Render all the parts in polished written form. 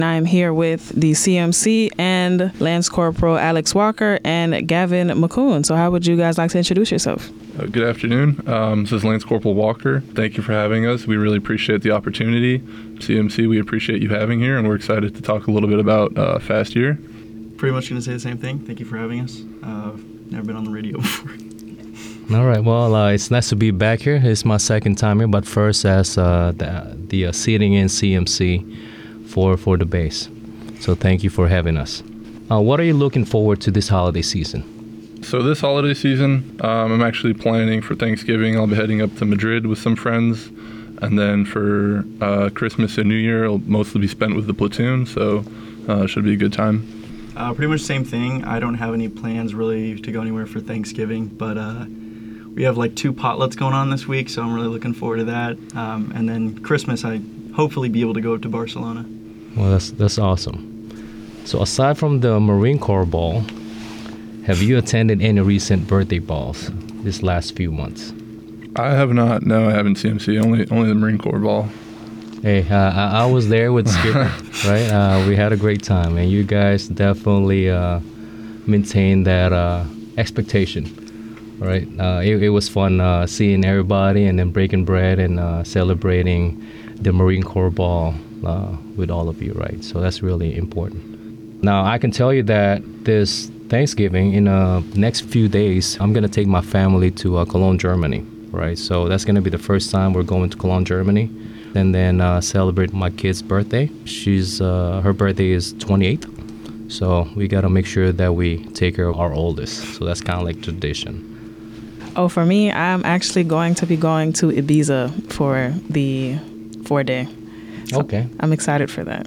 I am here with the CMC and Lance Corporal Alex Walker and Gavin McCoon. So how would you guys like to introduce yourself? Good afternoon. This is Lance Corporal Walker. Thank you for having us. We really appreciate the opportunity. CMC, we appreciate you having here, and we're excited to talk a little bit about Fast Year. Pretty much going to say the same thing. Thank you for having us. Never been on the radio before. All right. Well, it's nice to be back here. It's my second time here, but first as the seating in CMC for the base. So thank you for having us. What are you looking forward to this holiday season? So this holiday season, I'm actually planning for Thanksgiving. I'll be heading up to Madrid with some friends. And then for Christmas and New Year, I'll mostly be spent with the platoon. So it should be a good time. Pretty much the same thing. I don't have any plans really to go anywhere for Thanksgiving, but we have like 2 potlucks going on this week, so I'm really looking forward to that. And then Christmas, I hopefully be able to go up to Barcelona. Well, that's awesome. So aside from the Marine Corps Ball, have you attended any recent birthday balls this last few months? I have not. No, I haven't CMC. Only the Marine Corps Ball. Hey, I was there with Skipper, right? We had a great time, and you guys definitely maintained that expectation, right? It was fun seeing everybody and then breaking bread and celebrating the Marine Corps Ball with all of you, right? So that's really important. Now, I can tell you that this Thanksgiving, in the next few days, I'm going to take my family to Cologne, Germany, right? So that's going to be the first time we're going to Cologne, Germany, and then celebrate my kid's birthday. Her birthday is 28th, so we got to make sure that we take care of our oldest. So that's kind of like tradition. Oh, for me, I'm actually going to be going to Ibiza for the 4-day. So Okay. I'm excited for that.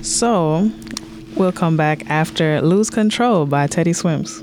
So we'll come back after Lose Control by Teddy Swims.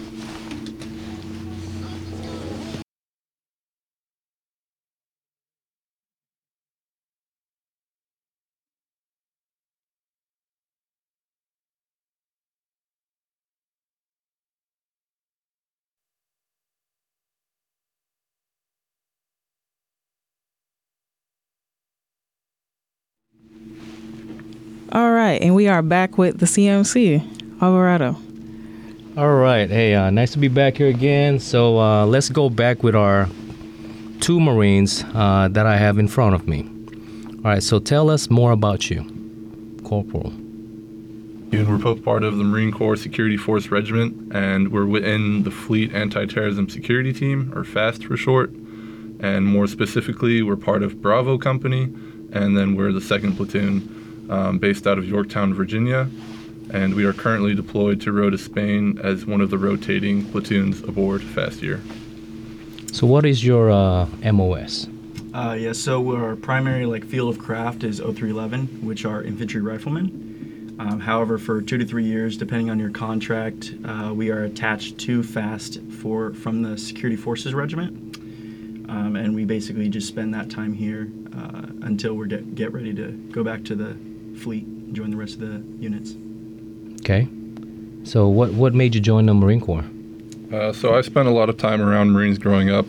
All right, and we are back with the CMC, Alvarado. All right. Hey, nice to be back here again. So let's go back with our 2 Marines that I have in front of me. All right, so tell us more about you, Corporal. We're both part of the Marine Corps Security Force Regiment, and we're within the Fleet Anti-Terrorism Security Team, or FAST for short. And more specifically, we're part of Bravo Company, and then we're the 2nd Platoon, based out of Yorktown, Virginia. And we are currently deployed to Rota, Spain as one of the rotating platoons aboard Fast Year. So what is your MOS? So our primary field of craft is 0311, which are infantry riflemen. However, for 2 to 3 years, depending on your contract, we are attached to FAST from the Security Forces Regiment. And we basically just spend that time here until we get ready to go back to the fleet and join the rest of the units. Okay. So what made you join the Marine Corps? So I spent a lot of time around Marines growing up.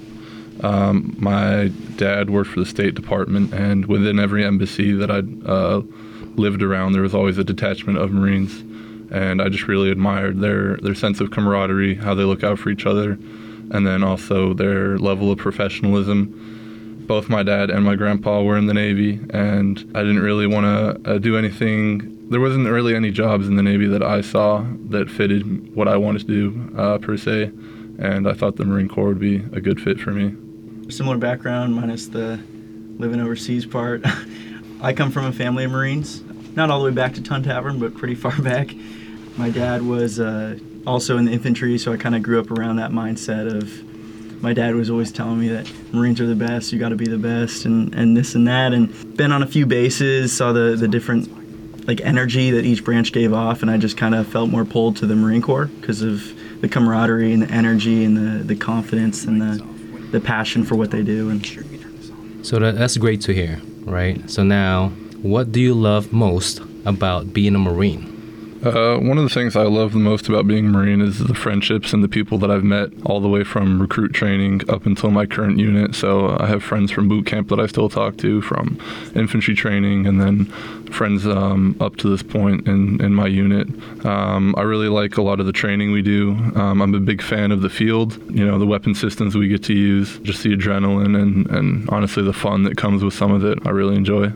My dad worked for the State Department, and within every embassy that I lived around, there was always a detachment of Marines. And I just really admired their sense of camaraderie, how they look out for each other, and then also their level of professionalism. Both my dad and my grandpa were in the Navy, and I didn't really want to do anything. There wasn't really any jobs in the Navy that I saw that fitted what I wanted to do, per se, and I thought the Marine Corps would be a good fit for me. Similar background, minus the living overseas part. I come from a family of Marines, not all the way back to Tun Tavern, but pretty far back. My dad was also in the infantry, so I kind of grew up around that mindset of, my dad was always telling me that Marines are the best, you got to be the best, and this and that, and been on a few bases, saw the different energy that each branch gave off, and I just kind of felt more pulled to the Marine Corps because of the camaraderie and the energy and the confidence and the passion for what they do. And So that's great to hear, right? So now, what do you love most about being a Marine? One of the things I love the most about being a Marine is the friendships and the people that I've met all the way from recruit training up until my current unit. So I have friends from boot camp that I still talk to, from infantry training, and then friends up to this point in my unit. I really like a lot of the training we do. I'm a big fan of the field, the weapon systems we get to use, just the adrenaline and honestly the fun that comes with some of it. I really enjoy.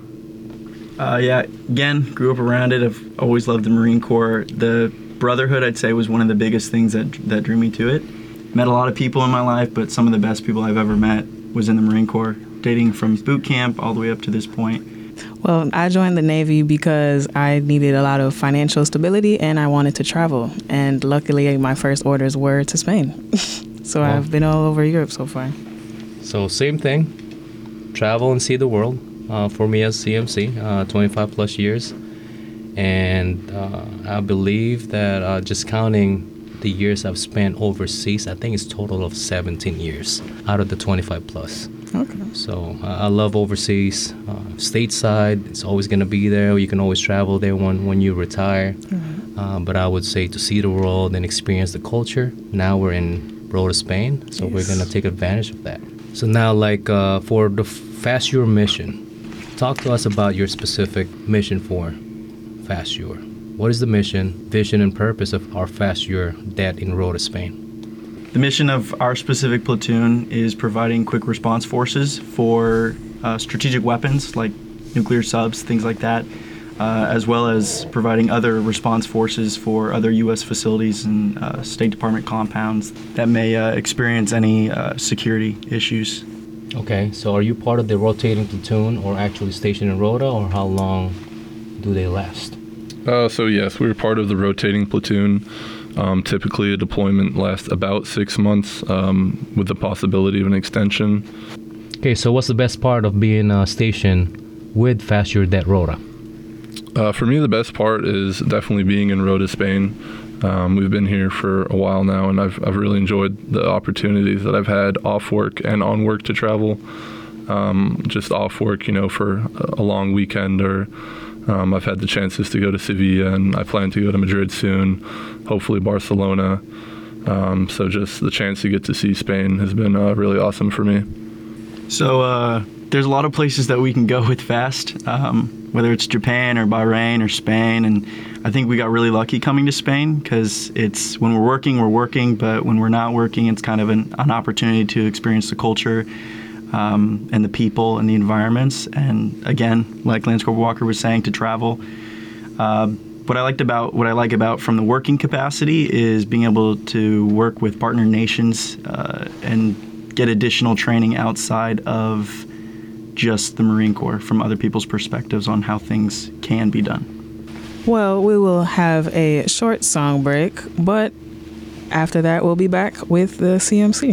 Again, grew up around it. I've always loved the Marine Corps. The brotherhood, I'd say, was one of the biggest things that drew me to it. Met a lot of people in my life, but some of the best people I've ever met was in the Marine Corps, dating from boot camp all the way up to this point. Well, I joined the Navy because I needed a lot of financial stability and I wanted to travel. And luckily, my first orders were to Spain. So Wow. I've been all over Europe so far. So same thing, travel and see the world. For me as CMC, 25 plus years. And I believe that just counting the years I've spent overseas, I think it's a total of 17 years out of the 25 plus. Okay. So I love overseas. Stateside, it's always going to be there. You can always travel there when you retire. Mm-hmm. But I would say to see the world and experience the culture. Now we're in Rota, Spain, so Yes. we're going to take advantage of that. So now, for the FastUR mission, talk to us about your specific mission for FastUR. What is the mission, vision, and purpose of our FastUR DET in Rota, Spain? The mission of our specific platoon is providing quick response forces for strategic weapons like nuclear subs, things like that, as well as providing other response forces for other U.S. facilities and State Department compounds that may experience any security issues. Okay, so are you part of the rotating platoon or actually stationed in Rota, or how long do they last? So yes, we're part of the rotating platoon. Typically, a deployment lasts about 6 months with the possibility of an extension. Okay, so what's the best part of being stationed with FastUR DET Rota? For me, the best part is definitely being in Rota, Spain. We've been here for a while now, and I've really enjoyed the opportunities that I've had off work and on work to travel. Just off work, for a long weekend, or I've had the chances to go to Sevilla, and I plan to go to Madrid soon, hopefully Barcelona. So just the chance to get to see Spain has been really awesome for me. So there's a lot of places that we can go with FAST, whether it's Japan or Bahrain or Spain. And I think we got really lucky coming to Spain because it's when we're working, but when we're not working, it's kind of an opportunity to experience the culture and the people and the environments. And again, like Lance Corporal Walker was saying, to travel. What I like about from the working capacity is being able to work with partner nations and get additional training outside of just the Marine Corps, from other people's perspectives on how things can be done. Well, we will have a short song break, but after that, we'll be back with the CMC.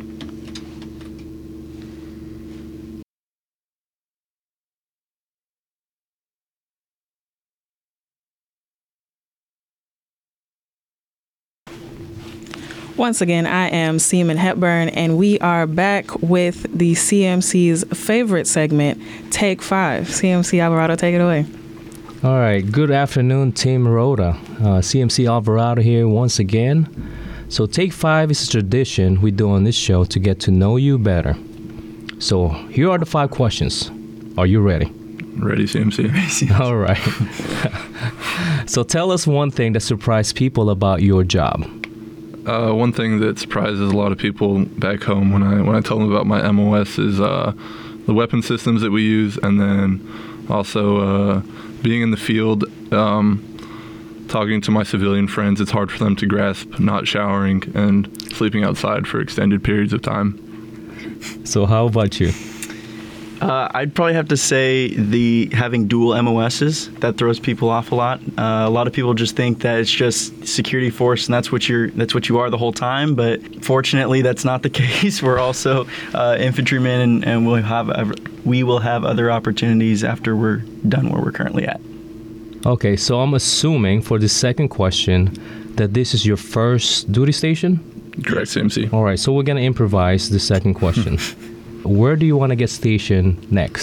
Once again, I am Seaman Hepburn, and we are back with the CMC's favorite segment, Take 5. CMC Alvarado, take it away. All right, good afternoon, Team Rota. CMC Alvarado here once again. So Take 5 is a tradition we do on this show to get to know you better. So here are the 5 questions. Are you ready? Ready, CMC? All right. So tell us one thing that surprised people about your job. One thing that surprises a lot of people back home when I tell them about my MOS is the weapon systems that we use, and then also being in the field, talking to my civilian friends. It's hard for them to grasp not showering and sleeping outside for extended periods of time. So how about you? I'd probably have to say having dual MOSs, that throws people off a lot. A lot of people just think that it's just security force and that's what you are the whole time. But fortunately, that's not the case. We're also infantrymen, and we will have other opportunities after we're done where we're currently at. Okay, so I'm assuming for the second question that this is your first duty station? Correct, CMC. All right, so we're going to improvise the second question. Where do you want to get stationed next?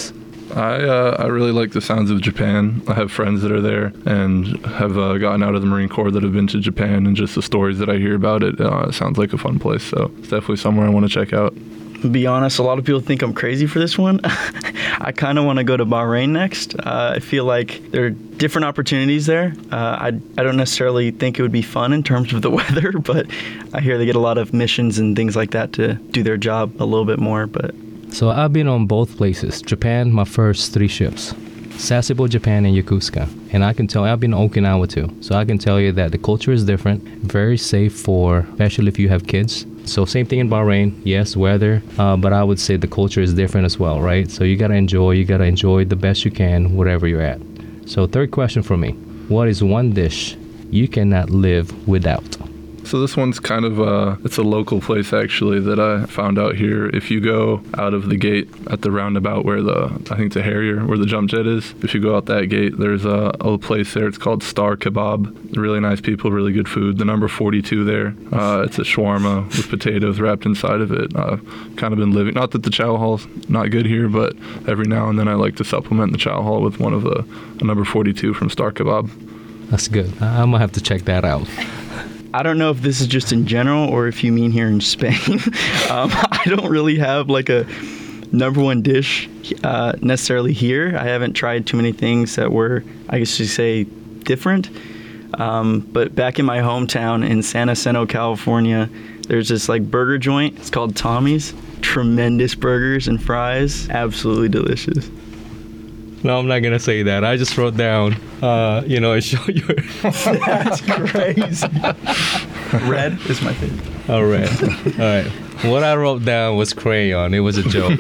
I really like the sounds of Japan. I have friends that are there and have gotten out of the Marine Corps that have been to Japan, and just the stories that I hear about it, it sounds like a fun place. So it's definitely somewhere I want to check out. To be honest, a lot of people think I'm crazy for this one. I kind of want to go to Bahrain next. I feel like there are different opportunities there. I don't necessarily think it would be fun in terms of the weather, but I hear they get a lot of missions and things like that to do their job a little bit more. But So I've been on both places. Japan, my first 3 ships. Sasebo, Japan, and Yokosuka. And I can tell, I've been to Okinawa too. So I can tell you that the culture is different, very safe for, especially if you have kids. So same thing in Bahrain, yes, weather, but I would say the culture is different as well, right? So you gotta enjoy the best you can wherever you're at. So third question for me, what is one dish you cannot live without? So this one's kind of it's a local place actually that I found out here. If you go out of the gate at the roundabout where I think it's a Harrier, where the jump jet is, if you go out that gate, there's a place there. It's called Star Kebab. Really nice people, really good food. The number 42 there, it's a shawarma with potatoes wrapped inside of it. I've kind of been living, not that the chow hall's not good here, but every now and then I like to supplement the chow hall with one of a number 42 from Star Kebab. That's good. I'm gonna have to check that out. I don't know if this is just in general or if you mean here in Spain. I don't really have like a number one dish necessarily here. I haven't tried too many things that were, I guess you say, different. But back in my hometown in San Jacinto, California, there's this like burger joint. It's called Tommy's. Tremendous burgers and fries. Absolutely delicious. No, I'm not gonna say that. I just wrote down, show you. That's crazy. Red is my favorite. All right. All right. What I wrote down was crayon. It was a joke.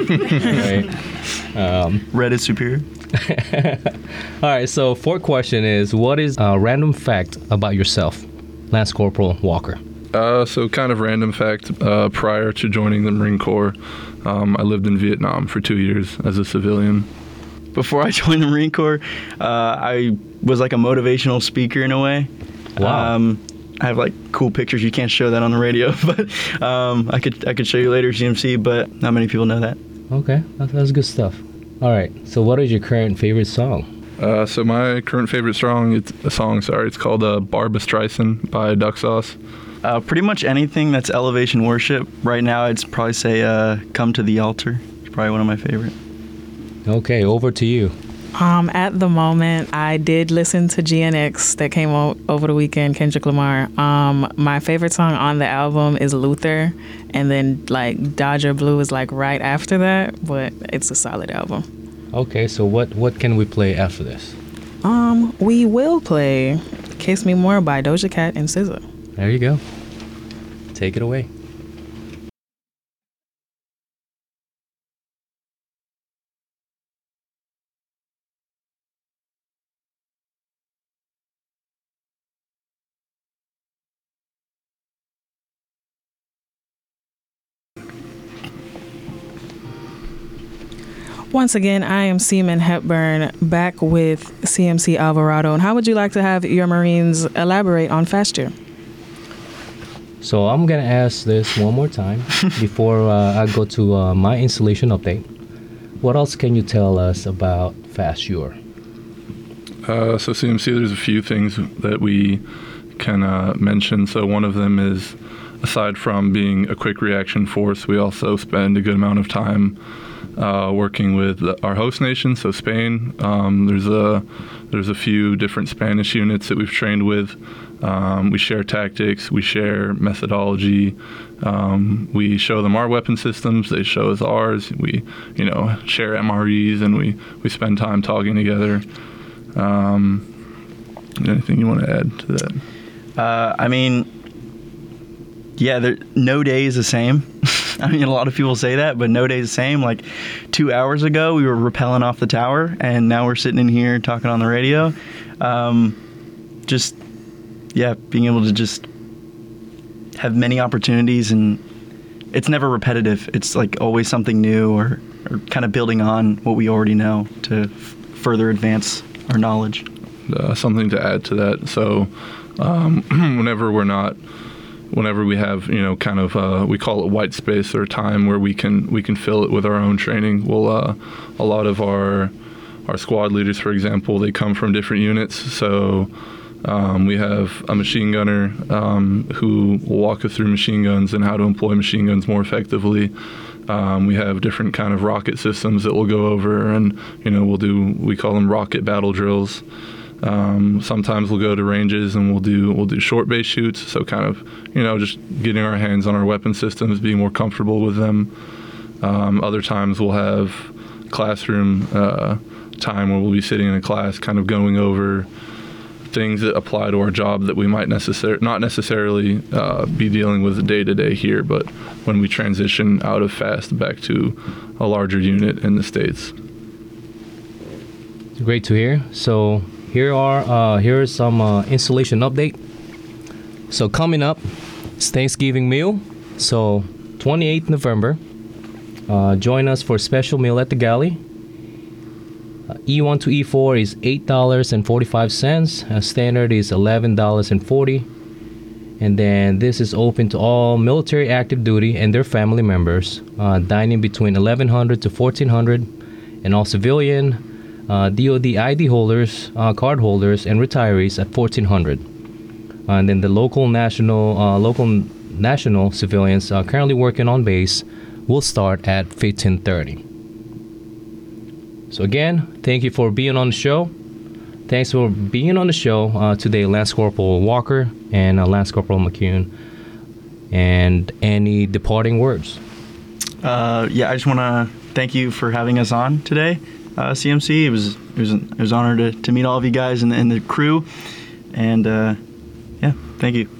Right? Red is superior. All right. So fourth question is, what is a random fact about yourself, Lance Corporal Walker? So kind of random fact, prior to joining the Marine Corps, I lived in Vietnam for 2 years as a civilian. Before I joined the Marine Corps, I was like a motivational speaker in a way. Wow. I have like cool pictures. You can't show that on the radio, but I could show you later, CMC. But not many people know that. Okay, that's good stuff. All right. So, what is your current favorite song? So my current favorite song, it's called Barbra Streisand by Duck Sauce. Pretty much anything that's elevation worship. Right now, I'd probably say "Come to the Altar." It's probably one of my favorite. Okay, over to you. At the moment, I did listen to GNX that came out over the weekend, Kendrick Lamar. My favorite song on the album is Luther, and then like Dodger Blue is like right after that, but it's a solid album. Okay, so what can we play after this? We will play Kiss Me More by Doja Cat and SZA. There you go. Take it away. Once again, I am Seaman Hepburn, back with CMC Alvarado. And how would you like to have your Marines elaborate on Fast Year? So I'm going to ask this one more time before I go to my installation update. What else can you tell us about Fast Year? So CMC, there's a few things that we can mention. So one of them is, aside from being a quick reaction force, we also spend a good amount of time working with our host nation, so Spain. There's a few different Spanish units that we've trained with. We share tactics, we share methodology, we show them our weapon systems, they show us ours. We, share MREs, and we spend time talking together. Anything you want to add to that? No day is the same. I mean, a lot of people say that, but no day is the same. Like 2 hours ago, we were rappelling off the tower, and now we're sitting in here talking on the radio. Being able to just have many opportunities, and it's never repetitive. It's like always something new or kind of building on what we already know to further advance our knowledge. Something to add to that. So whenever we're not whenever we have, kind of, we call it white space or time where we can fill it with our own training. We'll, a lot of our squad leaders, for example, they come from different units. So we have a machine gunner who will walk us through machine guns and how to employ machine guns more effectively. We have different kind of rocket systems that we'll go over, and we call them rocket battle drills. Sometimes we'll go to ranges and we'll do short base shoots. So kind of just getting our hands on our weapon systems, being more comfortable with them. Other times we'll have classroom time where we'll be sitting in a class, kind of going over things that apply to our job that we might not necessarily be dealing with day to day here, but when we transition out of FAST back to a larger unit in the States. Great to hear. So here's some installation update. So coming up, it's Thanksgiving meal. So 28th November, join us for a special meal at the galley. E1 to E4 is $8.45. Standard is $11.40. And then this is open to all military active duty and their family members, dining between 1,100 to 1,400, and all civilian, DoD ID holders, card holders, and retirees at 1,400. And then the local national civilians currently working on base will start at 15:30. So again, thank you for being on the show. Thanks for being on the show today, Lance Corporal Walker and Lance Corporal McCune. And any departing words? I just want to thank you for having us on today, CMC. It was an honor to meet all of you guys and the crew. And thank you.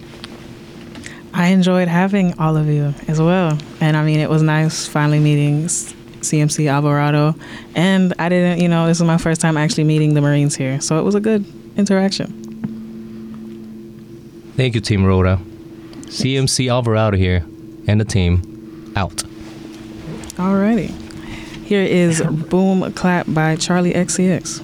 I enjoyed having all of you as well. And I mean, it was nice finally meeting CMC Alvarado. And I didn't, this is my first time actually meeting the Marines here. So it was a good interaction. Thank you, Team Rhoda. CMC Alvarado here and the team out. Alrighty. Here is Boom Clap by Charlie XCX.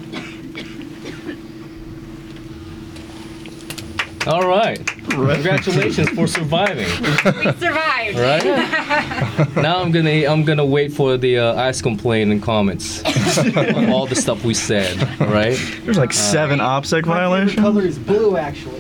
All right. Congratulations for surviving. We survived. Right? Now I'm gonna wait for the ICE complaint and comments on all the stuff we said. Right? There's like 7 OPSEC violations. The color is blue, actually.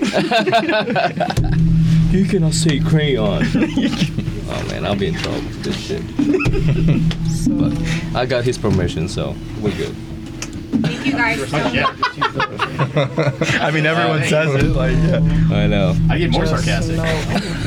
You cannot say crayon. Oh man, I'll be in trouble with this shit. But I got his permission, so we're good. Thank you guys so much. I mean, everyone says it. I know. I get more sarcastic.